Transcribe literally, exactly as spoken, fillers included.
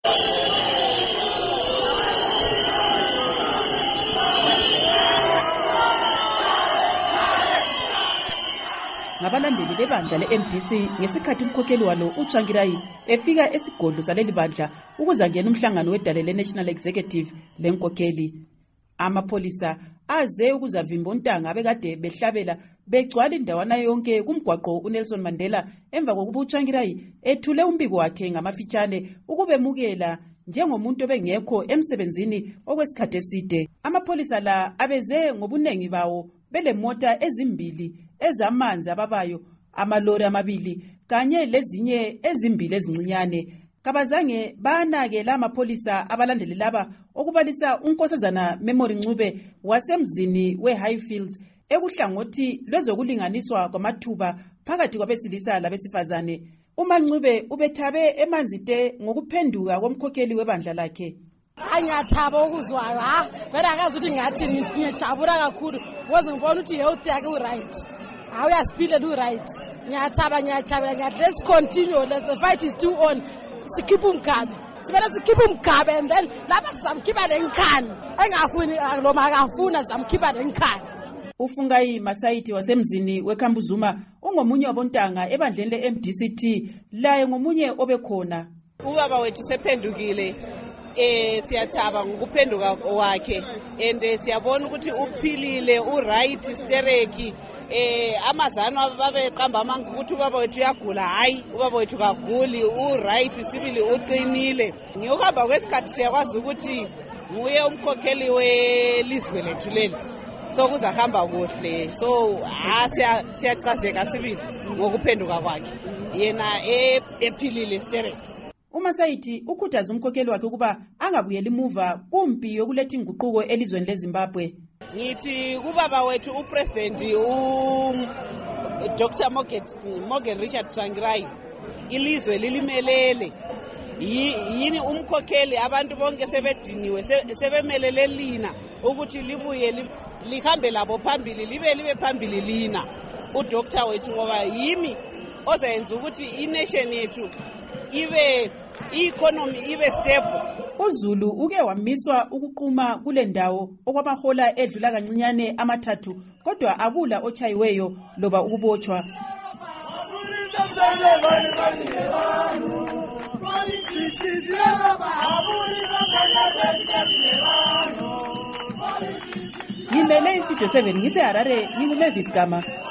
Ngabalandeli bebandla le-M D C ngesikhathi umkhokheli walo uTsvangirai efika esigodlo saleli bandla ukuzangena umhlangano wedale le-National Executive lenkokheli. Amapholisa aze ukuzavimba untanga abekade behlabela begcwala indawana yonke kumgwaqo uNelson Mandela emva kokuba uTsvangirai ethule umbiko wakhe ngamafitshane ukubemukela njengomuntu obengekho emsebenzini okwesikhathi eside. Amapholisa la abeze ngobunengi bawo belemota ezimbili ezamanzi ababayo, amalori amabili kanye lezinye ezimbili ezincinyane. Kabazange banake la mapholisa abalandeli laba okubalisa uNkosazana Memory Ncube wasemzini weHighfields ekuhlangothi lwezokulinganiswa kwamathuba phakathi kwabesilisa labesifazane. uMancube ubethabe emanzite ngokuphenduka komkhokheli webandla lakhe. Angiyathaba ukuzwayo ha vele akazi ukuthi ngathi ngiyajabula kakhulu because ngibona ukuthi health yakhe u-right. Hawu uyasiphilela u-right. Ngiyathaba ngiyajabula ngiyathi let's continue, the fight is still on. Sikhiphe umgabe sibele sikhiphe umgabe and then lapha sizamkhipha lenkhani engafuni noma akafuna sizamkhipha lenkhani. uFungai Masaiti wasemzini weKhambuzuma ungomunye wabontanga ebandleni le-M D C T laye ngomunye obekhona. Ubaba wethu sephendukile, eh siyathaba ngokuphenduka kwakhe and siyabona ukuthi uphilile u-right stereki. Eh amazano babeqamba amanga ukuthi ubaba wethu uyagula. Hayi, ubaba wethu kaguli, u-right sibili uqinile. Ngiyokuhamba kwesikhathi siyakwazi ukuthi nguye umkhokheli welizwe lethu leli, so kuzahamba kuhle. So ha siyachazeka sibili ngokuphenduka kwakhe yena ephilile stereki. uMasaiti ukhuthaza umkhokheli wakhe ukuba angabuyeli emuva kumpi yokuletha inguquko elizweni leZimbabwe. Ngithi kubaba wethu uPresident u Doctor Morgan Richard Tsvangirai ilizwe lilimelele. Yini umkhokheli abantu bonke sebediniwe sebemelele lina ukuthi libuye lihambe labo phambili, libe libe phambili lina uDoctor wethu, ngoba yimi ozayenza ukuthi ination yethu ibe i-economy ibe stable. uZulu uke wamiswa ukuquma kule ndawo okwamahola edlula kancinyane amathathu, kodwa akula ochayiweyo loba ukubotshwa. Ngimele iStudio seven ngise Harare, nginguMavis Gama.